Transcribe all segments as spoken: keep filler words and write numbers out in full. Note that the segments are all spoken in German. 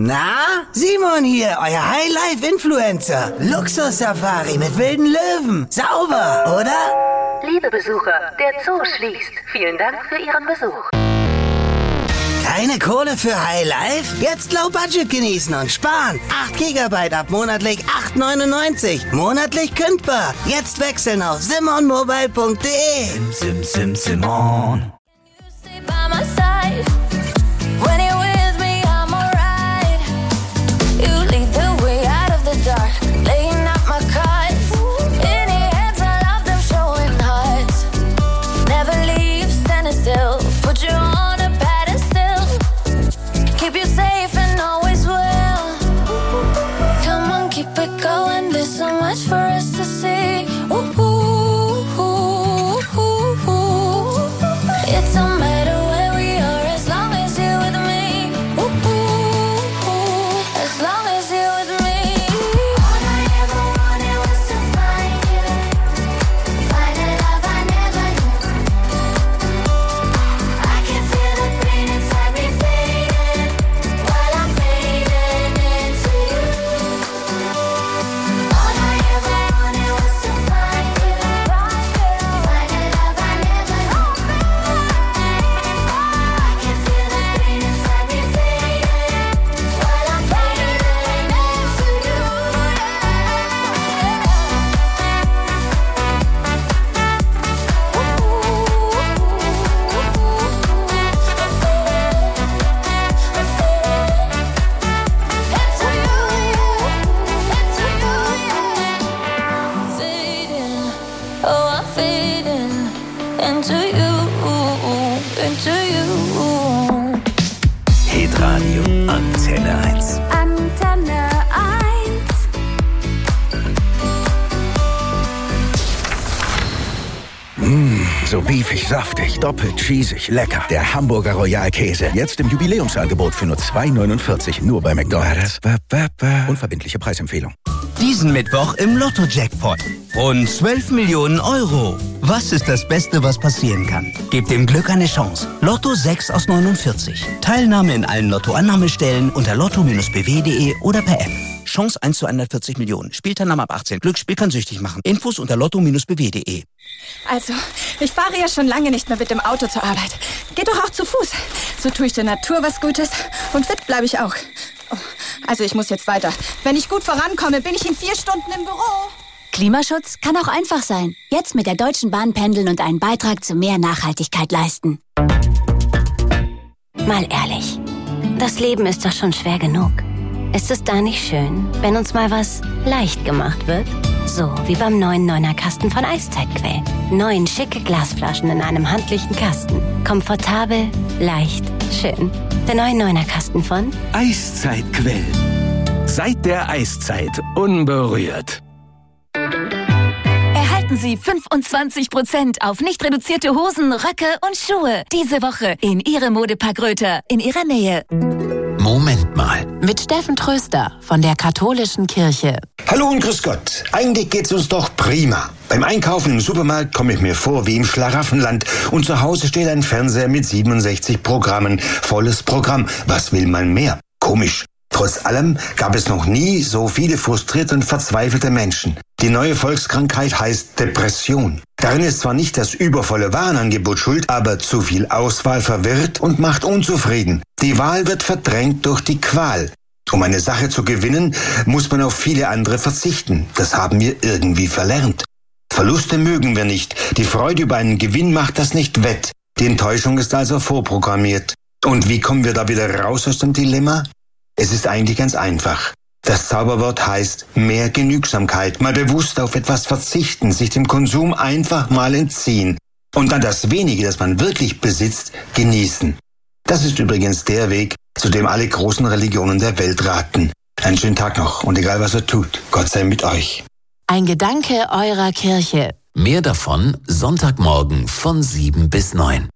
Na, Simon hier, euer Highlife-Influencer. Luxus-Safari mit wilden Löwen. Sauber, oder? Liebe Besucher, der Zoo schließt. Vielen Dank für Ihren Besuch. Keine Kohle für Highlife? Jetzt Low Budget genießen und sparen. acht Gigabyte ab monatlich acht neunundneunzig. Monatlich kündbar. Jetzt wechseln auf simonmobile punkt de. Sim, sim, sim, Simon. Hitradio Antenne eins. Antenne eins. Mmh, so beefig, saftig, doppelt cheesig, lecker. Der Hamburger Royal-Käse. Jetzt im Jubiläumsangebot für nur zwei neunundvierzig. Nur bei McDonald's. Unverbindliche Preisempfehlung. Diesen Mittwoch im Lotto-Jackpot. Rund zwölf Millionen Euro. Was ist das Beste, was passieren kann? Gebt dem Glück eine Chance. Lotto sechs aus neunundvierzig. Teilnahme in allen Lotto-Annahmestellen unter lotto Bindestrich b w punkt de oder per App. Chance eins zu hundertvierzig Millionen. Spielteilnahme ab achtzehn. Glücksspiel kann süchtig machen. Infos unter lotto Bindestrich b w punkt de. Also, ich fahre ja schon lange nicht mehr mit dem Auto zur Arbeit. Geht doch auch zu Fuß. So tue ich der Natur was Gutes und fit bleibe ich auch. Oh, also ich muss jetzt weiter. Wenn ich gut vorankomme, bin ich in vier Stunden im Büro. Klimaschutz kann auch einfach sein. Jetzt mit der Deutschen Bahn pendeln und einen Beitrag zu mehr Nachhaltigkeit leisten. Mal ehrlich, das Leben ist doch schon schwer genug. Ist es da nicht schön, wenn uns mal was leicht gemacht wird? So wie beim neuen Neuner-Kasten von Eiszeitquell. Neun schicke Glasflaschen in einem handlichen Kasten. Komfortabel, leicht, schön. Der neue Neuner-Kasten von Eiszeitquell. Seit der Eiszeit unberührt. Erhalten Sie fünfundzwanzig Prozent auf nicht reduzierte Hosen, Röcke und Schuhe. Diese Woche in Ihre Modepark Röther in Ihrer Nähe. Moment mal. Mit Steffen Tröster von der Katholischen Kirche. Hallo und grüß Gott. Eigentlich geht's uns doch prima. Beim Einkaufen im Supermarkt komme ich mir vor wie im Schlaraffenland. Und zu Hause steht ein Fernseher mit siebenundsechzig Programmen. Volles Programm. Was will man mehr? Komisch. Trotz allem gab es noch nie so viele frustrierte und verzweifelte Menschen. Die neue Volkskrankheit heißt Depression. Darin ist zwar nicht das übervolle Warenangebot schuld, aber zu viel Auswahl verwirrt und macht unzufrieden. Die Wahl wird verdrängt durch die Qual. Um eine Sache zu gewinnen, muss man auf viele andere verzichten. Das haben wir irgendwie verlernt. Verluste mögen wir nicht. Die Freude über einen Gewinn macht das nicht wett. Die Enttäuschung ist also vorprogrammiert. Und wie kommen wir da wieder raus aus dem Dilemma? Es ist eigentlich ganz einfach. Das Zauberwort heißt mehr Genügsamkeit, mal bewusst auf etwas verzichten, sich dem Konsum einfach mal entziehen und dann das Wenige, das man wirklich besitzt, genießen. Das ist übrigens der Weg, zu dem alle großen Religionen der Welt raten. Einen schönen Tag noch und egal was er tut, Gott sei mit euch. Ein Gedanke eurer Kirche. Mehr davon Sonntagmorgen von sieben bis neun.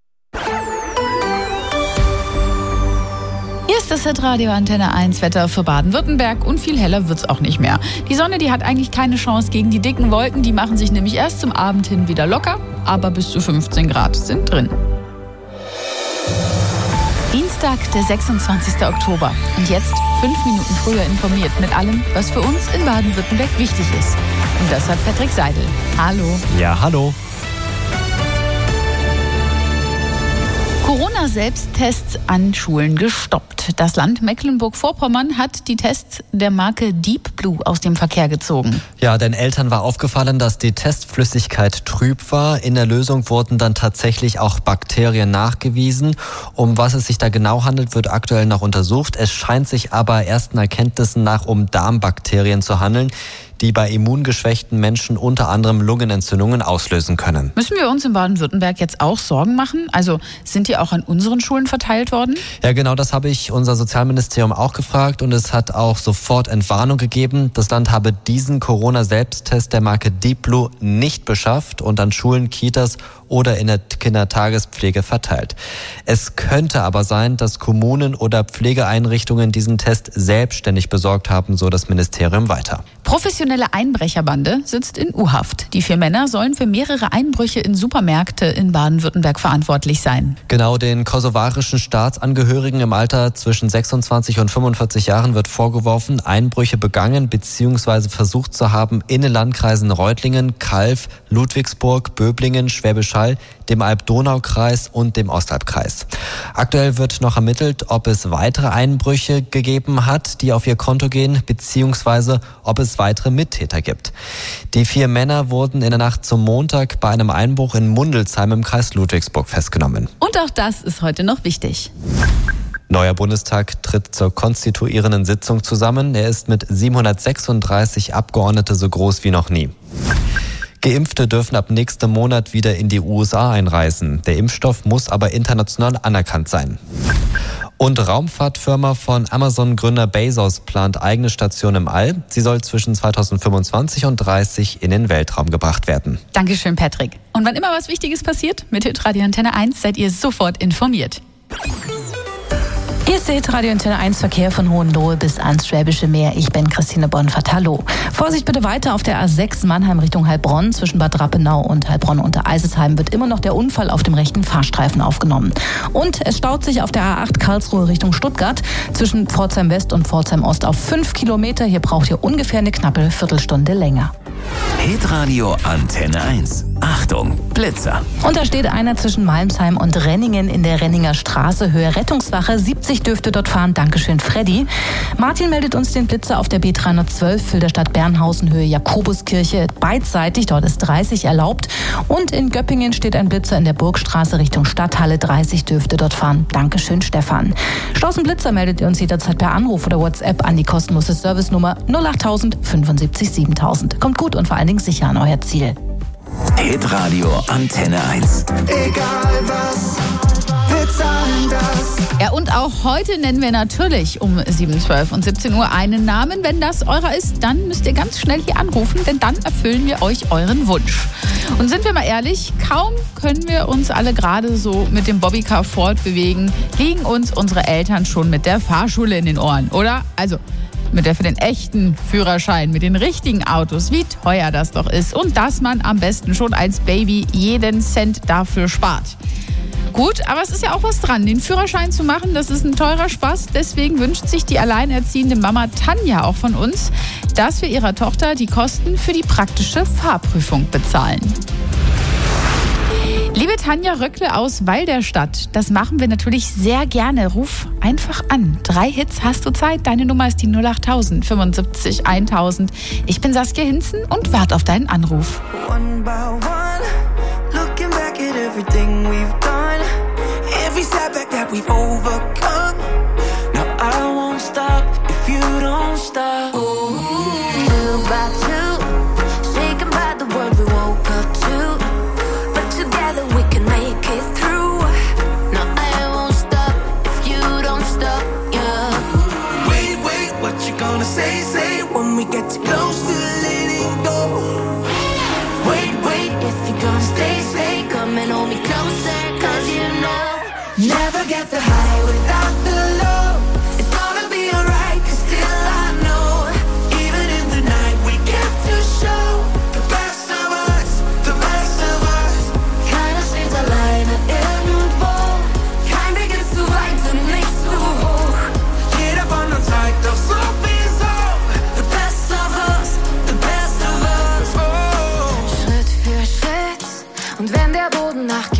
Hier ist das Hitradio Antenne eins Wetter für Baden-Württemberg und viel heller wird's auch nicht mehr. Die Sonne, die hat eigentlich keine Chance gegen die dicken Wolken, die machen sich nämlich erst zum Abend hin wieder locker, aber bis zu fünfzehn Grad sind drin. Dienstag Dienstag, der sechsundzwanzigster Oktober. Und jetzt fünf Minuten früher informiert mit allem, was für uns in Baden-Württemberg wichtig ist. Und das hat Patrick Seidel. Hallo. Ja, hallo. Corona-Selbsttests an Schulen gestoppt. Das Land Mecklenburg-Vorpommern hat die Tests der Marke Deep Blue aus dem Verkehr gezogen. Ja, den Eltern war aufgefallen, dass die Testflüssigkeit trüb war. In der Lösung wurden dann tatsächlich auch Bakterien nachgewiesen. Um was es sich da genau handelt, wird aktuell noch untersucht. Es scheint sich aber ersten Erkenntnissen nach um Darmbakterien zu handeln, die bei immungeschwächten Menschen unter anderem Lungenentzündungen auslösen können. Müssen wir uns in Baden-Württemberg jetzt auch Sorgen machen? Also sind die auch an unseren Schulen verteilt worden? Ja, genau, das habe ich unser Sozialministerium auch gefragt und es hat auch sofort Entwarnung gegeben. Das Land habe diesen Corona-Selbsttest der Marke Deep Blue nicht beschafft und an Schulen, Kitas oder in der Kindertagespflege verteilt. Es könnte aber sein, dass Kommunen oder Pflegeeinrichtungen diesen Test selbstständig besorgt haben, so das Ministerium weiter. Professionelle Einbrecherbande sitzt in U-Haft. Die vier Männer sollen für mehrere Einbrüche in Supermärkte in Baden-Württemberg verantwortlich sein. Genau, den kosovarischen Staatsangehörigen im Alter zwischen sechsundzwanzig und fünfundvierzig Jahren wird vorgeworfen, Einbrüche begangen bzw. versucht zu haben in den Landkreisen Reutlingen, Calw, Ludwigsburg, Böblingen, Schwäbisch Hall, dem Alb-Donau-Kreis und dem Ostalbkreis. Aktuell wird noch ermittelt, ob es weitere Einbrüche gegeben hat, die auf ihr Konto gehen, beziehungsweise ob es weitere Mittäter gibt. Die vier Männer wurden in der Nacht zum Montag bei einem Einbruch in Mundelsheim im Kreis Ludwigsburg festgenommen. Und auch das ist heute noch wichtig. Neuer Bundestag tritt zur konstituierenden Sitzung zusammen. Er ist mit siebenhundertsechsunddreißig Abgeordnete so groß wie noch nie. Geimpfte dürfen ab nächstem Monat wieder in die U S A einreisen. Der Impfstoff muss aber international anerkannt sein. Und Raumfahrtfirma von Amazon-Gründer Bezos plant eigene Station im All. Sie soll zwischen zweitausendfünfundzwanzig und dreißig in den Weltraum gebracht werden. Dankeschön, Patrick. Und wann immer was Wichtiges passiert, mit Hitradio Antenne eins seid ihr sofort informiert. Ihr seht Radio Antenne eins Verkehr von Hohenlohe bis ans Schwäbische Meer. Ich bin Christine Bonfert. Hallo. Vorsicht bitte weiter auf der A sechs Mannheim Richtung Heilbronn. Zwischen Bad Rappenau und Heilbronn unter Eisesheim wird immer noch der Unfall auf dem rechten Fahrstreifen aufgenommen. Und es staut sich auf der A acht Karlsruhe Richtung Stuttgart zwischen Pforzheim West und Pforzheim Ost auf fünf Kilometer. Hier braucht ihr ungefähr eine knappe Viertelstunde länger. Hitradio Antenne eins. Achtung, Blitzer. Und da steht einer zwischen Malmsheim und Renningen in der Renninger Straße, Höhe Rettungswache. siebzig dürfte dort fahren. Dankeschön, Freddy. Martin meldet uns den Blitzer auf der B dreihundertzwölf, Filderstadt Bernhausen, Höhe Jakobuskirche. Beidseitig, dort ist dreißig erlaubt. Und in Göppingen steht ein Blitzer in der Burgstraße Richtung Stadthalle. dreißig dürfte dort fahren. Dankeschön, Stefan. Staus und Blitzer meldet ihr uns jederzeit per Anruf oder WhatsApp an die kostenlose Servicenummer null achttausend fünfundsiebzig siebentausend. Kommt gut und vor allen Dingen sicher an euer Ziel. Hitradio Antenne eins. Egal was, wir zahlen das. Ja, und auch heute nennen wir natürlich um sieben, zwölf und siebzehn Uhr einen Namen. Wenn das eurer ist, dann müsst ihr ganz schnell hier anrufen, denn dann erfüllen wir euch euren Wunsch. Und sind wir mal ehrlich, kaum können wir uns alle gerade so mit dem Bobbycar fortbewegen, liegen uns unsere Eltern schon mit der Fahrschule in den Ohren, oder? Also mit der für den echten Führerschein, mit den richtigen Autos, wie teuer das doch ist und dass man am besten schon als Baby jeden Cent dafür spart. Gut, aber es ist ja auch was dran, den Führerschein zu machen, das ist ein teurer Spaß. Deswegen wünscht sich die alleinerziehende Mama Tanja auch von uns, dass wir ihrer Tochter die Kosten für die praktische Fahrprüfung bezahlen. Liebe Tanja Röckle aus Walderstadt, das machen wir natürlich sehr gerne. Ruf einfach an. Drei Hits hast du Zeit. Deine Nummer ist die null achttausend fünfundsiebzig eintausend. Ich bin Saskia Hinzen und warte auf deinen Anruf. One by one, looking back at everything we've done, every setback that we've overcome. Now I won't stop if you don't stop. Ooh. Two by two, shaken by the world we woke up to. Together we can make it through. No, I won't stop if you don't stop, yeah. Wait, wait, what you gonna say, say when we get too close to letting go. Wait, wait, if you're gonna stay, stay, come and hold me closer, cause you know never get the high without the low. Und wenn der Boden nachgibt,